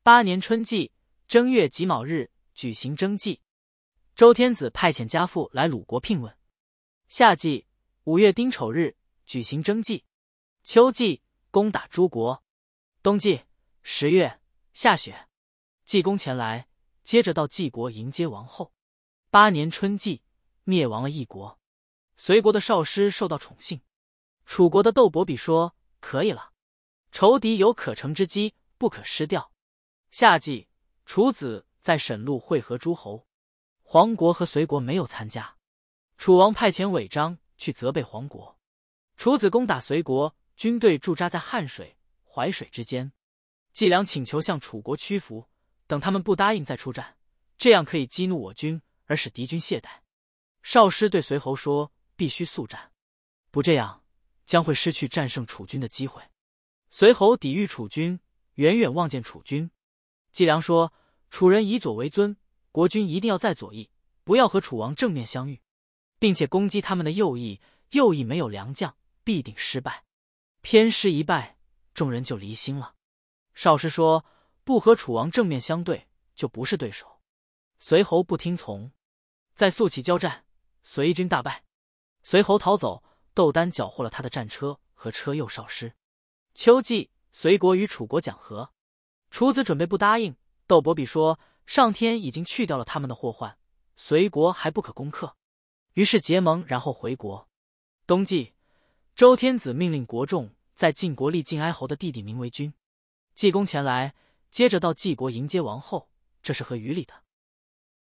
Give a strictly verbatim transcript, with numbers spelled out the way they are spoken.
八年春季正月己卯日举行征祭。周天子派遣家父来鲁国聘问。夏季五月丁丑日举行征祭。秋季攻打诸国。冬季十月下雪。济公前来，接着到晋国迎接王后。八年春季灭亡了一国。随国的少师受到宠幸。楚国的窦伯比说：“可以了，仇敌有可乘之机，不可失掉。”夏季，楚子在沈路会合诸侯。黄国和随国没有参加。楚王派遣韦章去责备黄国。楚子攻打随国，军队驻扎在汉水、淮水之间。季梁请求向楚国屈服，等他们不答应再出战，这样可以激怒我军，而使敌军懈怠。少师对随侯说：“必须速战，不这样将会失去战胜楚军的机会。”随侯抵御楚军，远远望见楚军。季梁说：“楚人以左为尊，国君一定要在左翼，不要和楚王正面相遇，并且攻击他们的右翼，右翼没有良将，必定失败。偏师一败，众人就离心了。”少师说：“不和楚王正面相对，就不是对手。”随侯不听从，在宿起交战，随军大败。随侯逃走，窦丹缴获了他的战车和车右少师。秋季，随国与楚国讲和。楚子准备不答应，窦伯比说：“上天已经去掉了他们的祸患，随国还不可攻克。”于是结盟，然后回国。冬季，周天子命令国众在晋国立晋哀侯的弟弟名为君。季公前来，接着到晋国迎接王后，这是合于礼的。